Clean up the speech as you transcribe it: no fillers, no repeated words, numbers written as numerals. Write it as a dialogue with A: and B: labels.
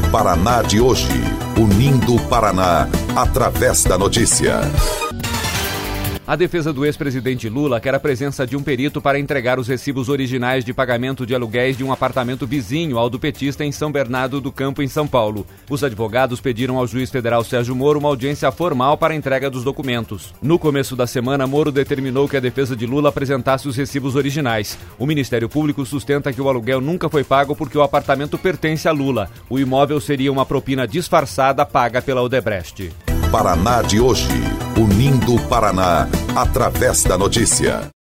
A: Paraná de hoje, unindo o Paraná através da notícia.
B: A defesa do ex-presidente Lula quer a presença de um perito para entregar os recibos originais de pagamento de aluguéis de um apartamento vizinho ao do petista em São Bernardo do Campo, em São Paulo. Os advogados pediram ao juiz federal Sérgio Moro uma audiência formal para a entrega dos documentos. No começo da semana, Moro determinou que a defesa de Lula apresentasse os recibos originais. O Ministério Público sustenta que o aluguel nunca foi pago porque o apartamento pertence a Lula. O imóvel seria uma propina disfarçada paga pela Odebrecht.
A: Paraná de hoje, unindo o Paraná através da notícia.